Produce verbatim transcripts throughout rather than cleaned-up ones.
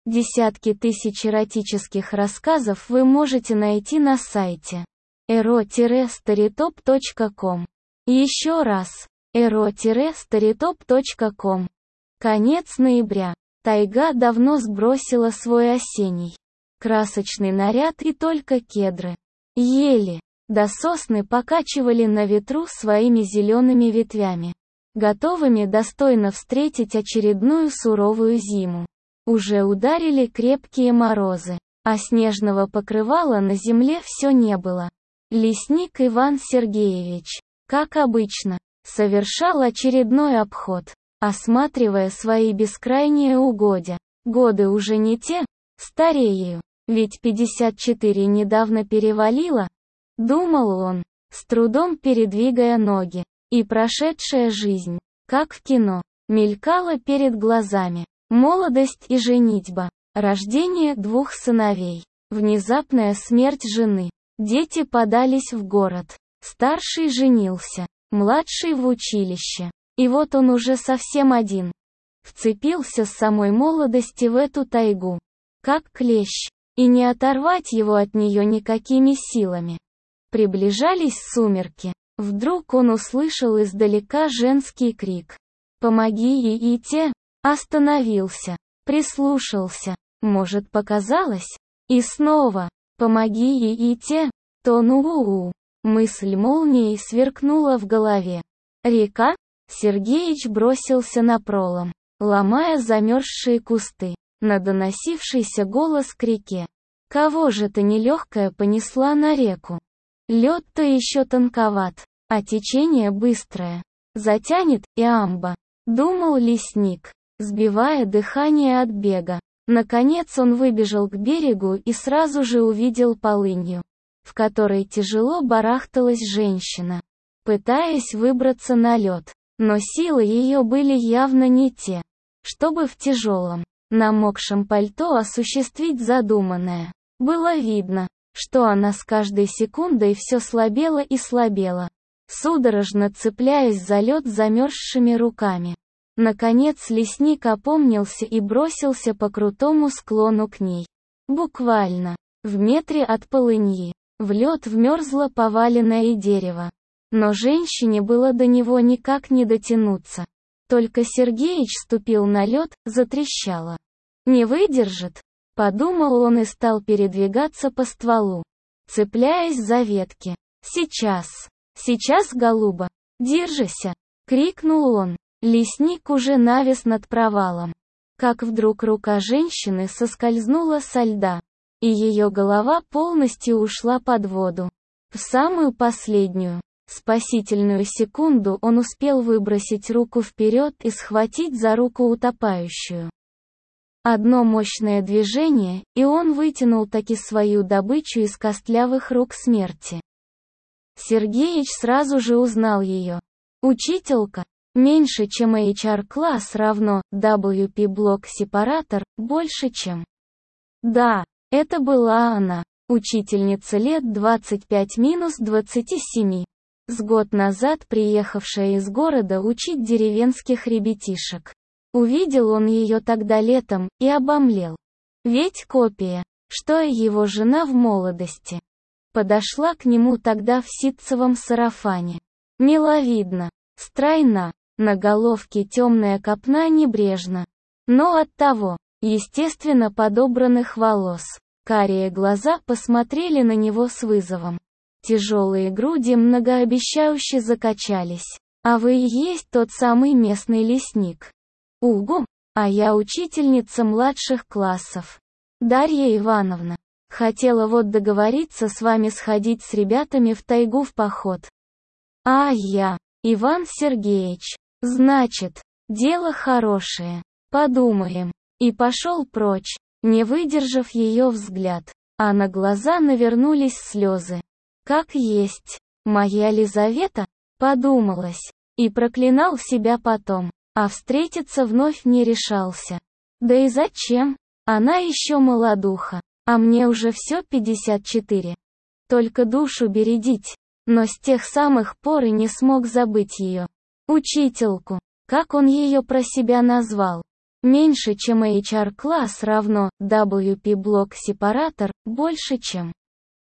Десятки тысяч эротических рассказов вы можете найти на сайте эро старитоп точка ком. Еще раз, эро старитоп точка ком. Конец ноября. Тайга давно сбросила свой осенний красочный наряд, и только кедры, ели, да сосны покачивали на ветру своими зелеными ветвями, готовыми достойно встретить очередную суровую зиму. Уже ударили крепкие морозы, а снежного покрывала на земле все не было. Лесник Иван Сергеевич, как обычно, совершал очередной обход, осматривая свои бескрайние угодья. Годы уже не те, старею, ведь пятьдесят четыре недавно перевалило, думал он, с трудом передвигая ноги, и прошедшая жизнь, как в кино, мелькала перед глазами. Молодость и женитьба, рождение двух сыновей, внезапная смерть жены, дети подались в город, старший женился, младший в училище, и вот он уже совсем один. Вцепился с самой молодости в эту тайгу, как клещ, и не оторвать его от нее никакими силами. Приближались сумерки, вдруг он услышал издалека женский крик: «Помоги!» и те. Остановился, прислушался, может, показалось? И снова, помоги и те, то ну-у-у. Мысль молнией сверкнула в голове. Река? Сергеич бросился напролом, ломая замерзшие кусты, на доносившийся голос к реке. Кого же ты нелегкая понесла на реку? Лед-то еще тонковат, а течение быстрое. Затянет и амба, думал лесник, сбивая дыхание от бега. Наконец он выбежал к берегу и сразу же увидел полынью, в которой тяжело барахталась женщина, пытаясь выбраться на лед. Но силы ее были явно не те, чтобы в тяжелом, намокшем пальто осуществить задуманное. Было видно, что она с каждой секундой все слабела и слабела, судорожно цепляясь за лед замерзшими руками. Наконец лесник опомнился и бросился по крутому склону к ней. Буквально, в метре от полыньи, в лед вмерзло поваленное дерево. Но женщине было до него никак не дотянуться. Только Сергеич ступил на лед, затрещало. «Не выдержит», — подумал он и стал передвигаться по стволу, цепляясь за ветки. «Сейчас, сейчас, голуба, держися!» — крикнул он. Лесник уже навис над провалом. Как вдруг рука женщины соскользнула со льда, и ее голова полностью ушла под воду. В самую последнюю, спасительную секунду он успел выбросить руку вперед и схватить за руку утопающую. Одно мощное движение, и он вытянул таки свою добычу из костлявых рук смерти. Сергеич сразу же узнал ее. Учителька. Меньше чем эйч ар-класс равно дабл ю пи-блок-сепаратор, больше чем. Да, это была она, учительница лет двадцать пять минус двадцати семи, с год назад приехавшая из города учить деревенских ребятишек. Увидел он ее тогда летом и обомлел. Ведь копия, что и его жена в молодости. Подошла к нему тогда в ситцевом сарафане. Миловидна, стройна. На головке темная копна небрежно, но оттого, естественно, подобранных волос. Карие глаза посмотрели на него с вызовом. Тяжелые груди многообещающе закачались. «А вы и есть тот самый местный лесник?» «Угу, а я учительница младших классов. Дарья Ивановна. Хотела вот договориться с вами сходить с ребятами в тайгу в поход». «А я, Иван Сергеевич. Значит, дело хорошее. Подумаем». И пошел прочь, не выдержав ее взгляд, а на глаза навернулись слезы. «Как есть, моя Лизавета», подумалось, и проклинал себя потом, а встретиться вновь не решался. Да и зачем? Она еще молодуха, а мне уже все пятьдесят четыре. Только душу бередить, но с тех самых пор и не смог забыть ее. Учительку, как он ее про себя назвал. Меньше чем эйч ар-класс равно дабл ю пи-блок-сепаратор, больше чем.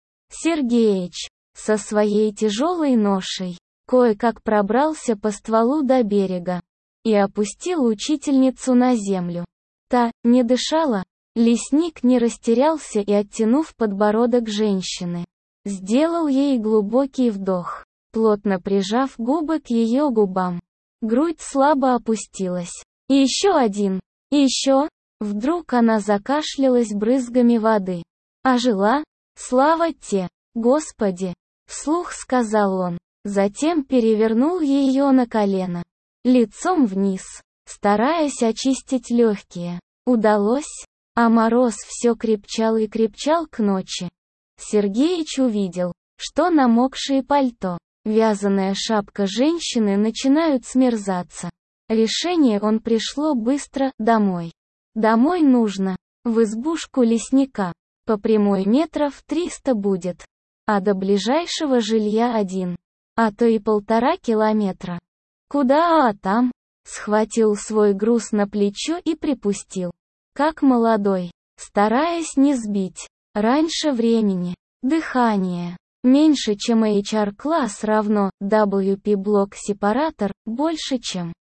Сергеич, со своей тяжелой ношей, кое-как пробрался по стволу до берега и опустил учительницу на землю. Та не дышала, лесник не растерялся и, оттянув подбородок женщины, сделал ей глубокий вдох, плотно прижав губы к ее губам. Грудь слабо опустилась. И еще один. И еще. Вдруг она закашлялась брызгами воды. Ожила? Слава те, Господи! Вслух сказал он. Затем перевернул ее на колено. Лицом вниз, стараясь очистить легкие. Удалось? А мороз все крепчал и крепчал к ночи. Сергеич увидел, что намокшее пальто, вязаная шапка женщины начинают смерзаться. Решение он пришло быстро: домой. Домой нужно, в избушку лесника. По прямой метров триста будет. А до ближайшего жилья один. А то и полтора километра. Куда, а там? Схватил свой груз на плечо и припустил. Как молодой, стараясь не сбить. Раньше времени. Дыхание. Меньше чем эйч ар-класс равно дабл ю пи-блок-сепаратор, больше чем.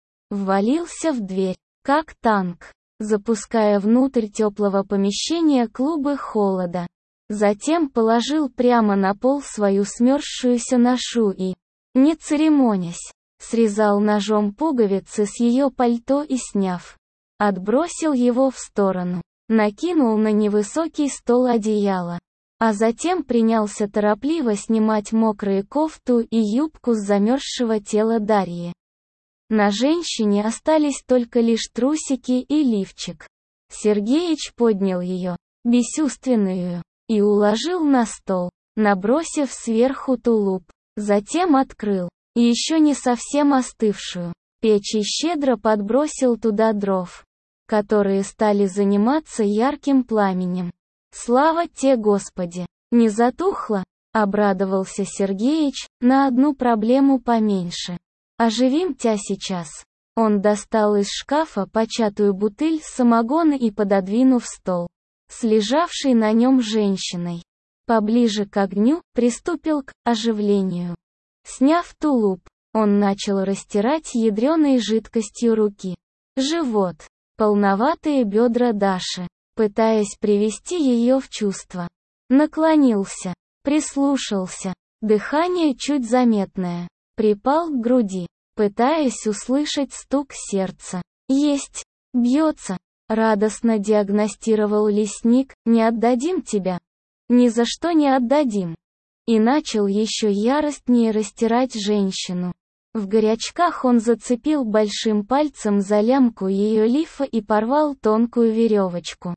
Ввалился в дверь, как танк, запуская внутрь теплого помещения клубы холода. Затем положил прямо на пол свою смерзшуюся ношу и, не церемонясь, срезал ножом пуговицы с ее пальто и, сняв, отбросил его в сторону, накинул на невысокий стол одеяло, а затем принялся торопливо снимать мокрые кофту и юбку с замерзшего тела Дарьи. На женщине остались только лишь трусики и лифчик. Сергеич поднял ее, бесчувственную, и уложил на стол, набросив сверху тулуп. Затем открыл, и еще не совсем остывшую, печь и щедро подбросил туда дров, которые стали заниматься ярким пламенем. Слава те, Господи! Не затухло? Обрадовался Сергеич, на одну проблему поменьше. Оживим тя сейчас. Он достал из шкафа початую бутыль самогона и, пододвинув стол с лежавшей на нем женщиной поближе к огню, приступил к оживлению. Сняв тулуп, он начал растирать ядреной жидкостью руки, живот, полноватые бедра Даши, пытаясь привести ее в чувство. Наклонился, прислушался, дыхание чуть заметное, припал к груди, пытаясь услышать стук сердца. Есть, бьется, радостно диагностировал лесник. Не отдадим тебя. Ни за что не отдадим. И начал еще яростнее растирать женщину. В горячках он зацепил большим пальцем за лямку ее лифа и порвал тонкую веревочку.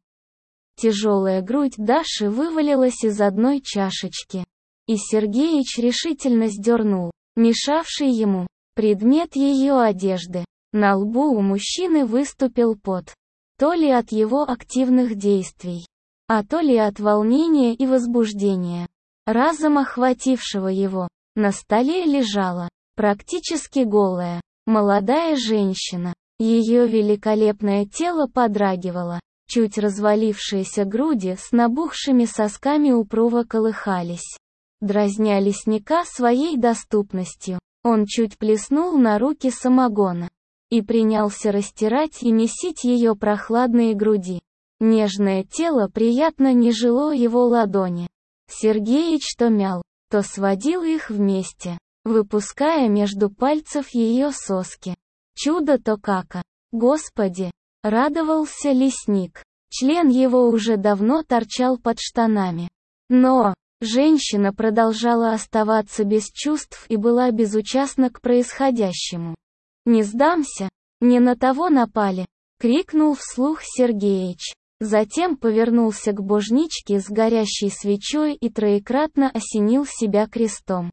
Тяжелая грудь Даши вывалилась из одной чашечки. И Сергеич решительно сдернул мешавший ему предмет ее одежды. На лбу у мужчины выступил пот. То ли от его активных действий, а то ли от волнения и возбуждения, разом охватившего его. На столе лежала, практически голая, молодая женщина. Ее великолепное тело подрагивало, чуть развалившиеся груди с набухшими сосками упруго колыхались, дразня лесника своей доступностью. Он чуть плеснул на руки самогона и принялся растирать и месить ее прохладные груди. Нежное тело приятно нежило его ладони. Сергеич то мял, то сводил их вместе, выпуская между пальцев ее соски. Чудо-то кака! Господи! Радовался лесник. Член его уже давно торчал под штанами. Но женщина продолжала оставаться без чувств и была безучастна к происходящему. «Не сдамся! Не на того напали!» — крикнул вслух Сергеич. Затем повернулся к божничке с горящей свечой и троекратно осенил себя крестом.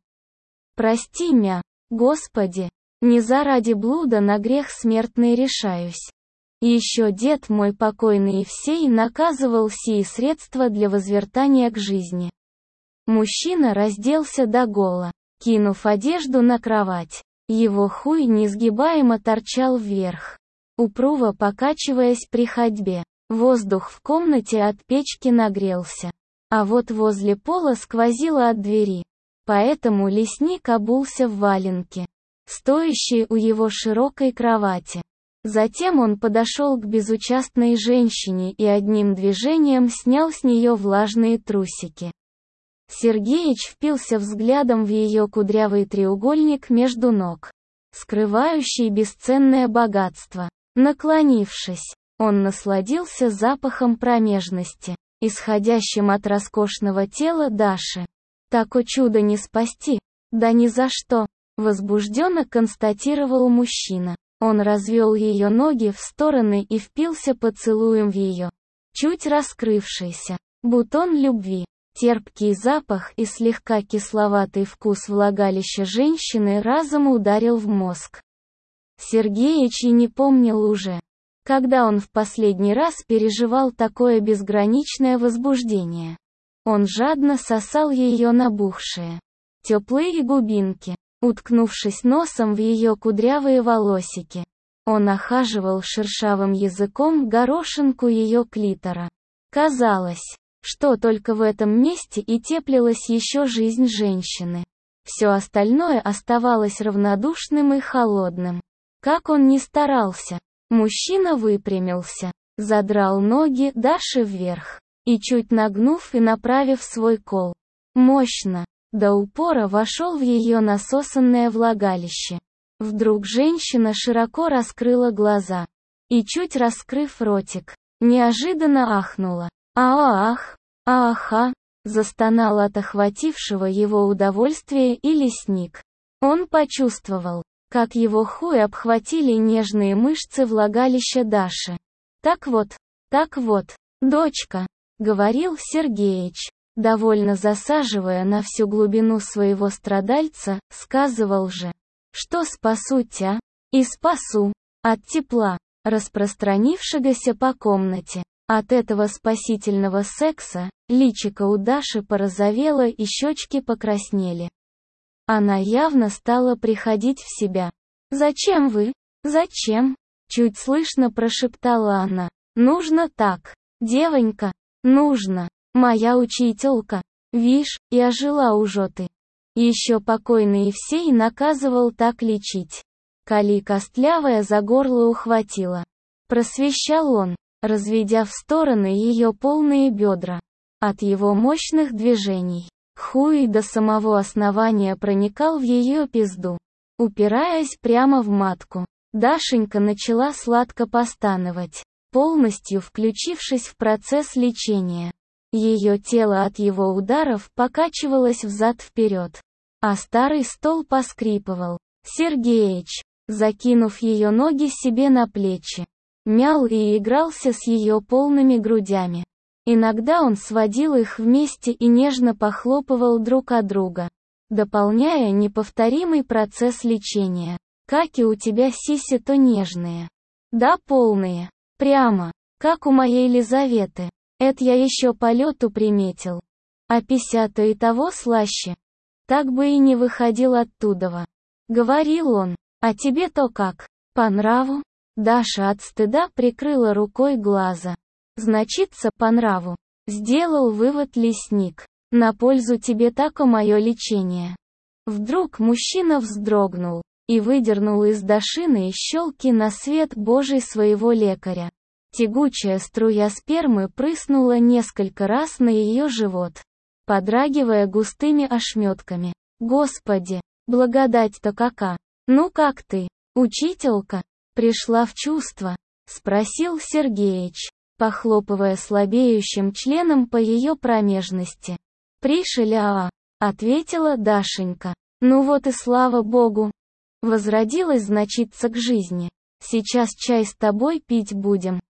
«Прости мя, Господи! Не заради блуда на грех смертный решаюсь. Еще дед мой покойный Евсей наказывал сии средства для возвертания к жизни». Мужчина разделся догола, кинув одежду на кровать. Его хуй несгибаемо торчал вверх. упруго покачиваясь при ходьбе. Воздух в комнате от печки нагрелся. А вот возле пола сквозило от двери. Поэтому лесник обулся в валенки, стоящие у его широкой кровати. Затем он подошел к безучастной женщине и одним движением снял с нее влажные трусики. Сергеич впился взглядом в ее кудрявый треугольник между ног, скрывающий бесценное богатство. Наклонившись, он насладился запахом промежности, исходящим от роскошного тела Даши. «Тако чудо не спасти, да ни за что», — возбужденно констатировал мужчина. Он развел ее ноги в стороны и впился поцелуем в ее чуть раскрывшийся бутон любви. Терпкий запах и слегка кисловатый вкус влагалища женщины разом ударил в мозг. Сергеич и не помнил уже, когда он в последний раз переживал такое безграничное возбуждение. Он жадно сосал ее набухшие, теплые губинки, уткнувшись носом в ее кудрявые волосики. Он охаживал шершавым языком горошинку ее клитора. Казалось, что только в этом месте и теплилась еще жизнь женщины. Все остальное оставалось равнодушным и холодным. Как он ни старался, мужчина выпрямился, задрал ноги Даши вверх, и чуть нагнув и направив свой кол, мощно, до упора вошел в ее насосанное влагалище. Вдруг женщина широко раскрыла глаза, и чуть раскрыв ротик, неожиданно ахнула. «Аах! Ааха!» — застонал от охватившего его удовольствия и лесник. Он почувствовал, как его хуй обхватили нежные мышцы влагалища Даши. «Так вот, так вот, дочка», — говорил Сергеич, довольно засаживая на всю глубину своего страдальца, сказывал же, что спасу тя, и спасу, от тепла, распространившегося по комнате. От этого спасительного секса, личико у Даши порозовело и щечки покраснели. Она явно стала приходить в себя. «Зачем вы? Зачем?» — чуть слышно прошептала она. «Нужно так, девонька, нужно, моя учителька, вишь, и ожила уже ты». Еще покойный Евсей наказывал так лечить. Коли костлявая за горло ухватила. Просвещал он, разведя в стороны ее полные бедра. От его мощных движений, хуй до самого основания проникал в ее пизду. Упираясь прямо в матку, Дашенька начала сладко постановать, полностью включившись в процесс лечения. Ее тело от его ударов покачивалось взад-вперед, а старый стол поскрипывал. Сергеич, закинув ее ноги себе на плечи, мял и игрался с ее полными грудями. Иногда он сводил их вместе и нежно похлопывал друг от друга, дополняя неповторимый процесс лечения. «Каки у тебя сиси-то нежные. Да, полные. Прямо, как у моей Лизаветы. Это я еще по лету приметил. А пися-то и того слаще. Так бы и не выходил оттудова», — говорил он. «А тебе-то как? По нраву?» Даша от стыда прикрыла рукой глаза. «Значится, по нраву», — сделал вывод лесник. «На пользу тебе тако мое лечение». Вдруг мужчина вздрогнул и выдернул из Дашиной щелки на свет Божий своего лекаря. Тягучая струя спермы прыснула несколько раз на ее живот, подрагивая густыми ошметками. «Господи, благодать-то кака! Ну как ты, учителька, пришла в чувство?» — спросил Сергеич, похлопывая слабеющим членом по ее промежности. «Пришеля, а», — ответила Дашенька. «Ну вот и слава Богу! Возродилась, значится, к жизни. Сейчас чай с тобой пить будем».